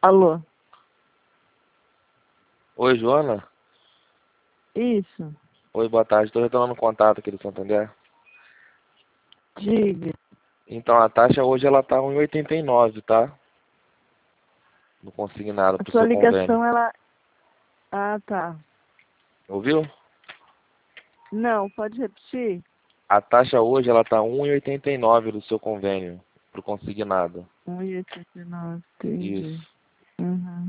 Alô? Oi, Joana. Isso. Oi, boa tarde. Estou retornando o contato aqui do Santander. Diga. Então, a taxa hoje ela tá 1,89, tá? No consignado A pro sua seu convênio. ligação, ela... Ah, tá. Ouviu? Não, pode repetir? A taxa hoje ela tá 1,89 do seu convênio pro consignado. 1,89, entendi. Isso. Uhum.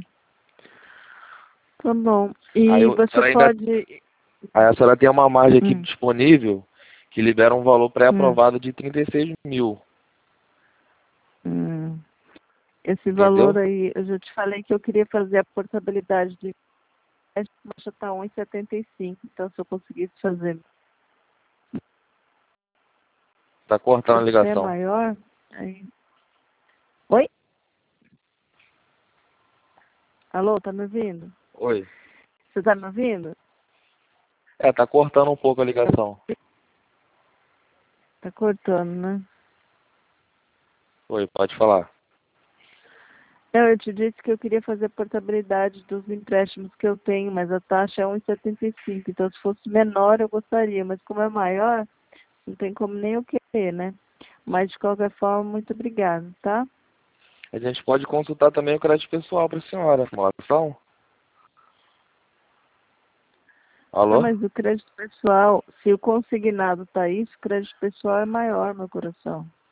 Tá bom. Aí E a você senhora ainda, pode... aí a senhora tem uma margem aqui Hum, disponível que libera um valor hum, pré-aprovado de 36 mil, hum. Esse valor entendeu? aí, eu já te falei que eu queria fazer a portabilidade de empréstimo, mas já está 1,75. Então, se eu conseguisse fazer, Tá cortando a você é ligação. maior, aí... Oi? Alô, tá me ouvindo? Oi. Você tá me ouvindo? Tá cortando um pouco a ligação. Tá cortando, né? Oi, pode falar. Não, eu te disse que eu queria fazer a portabilidade dos empréstimos que eu tenho, mas a taxa é 1,75. Então, se fosse menor, eu gostaria, mas como é maior, não tem como nem eu querer, né? Mas, de qualquer forma, muito obrigada, tá? A gente pode consultar também o crédito pessoal para a senhora. Uma opção? Não, Alô? mas o crédito pessoal, se o consignado tá isso, o crédito pessoal é maior, meu coração.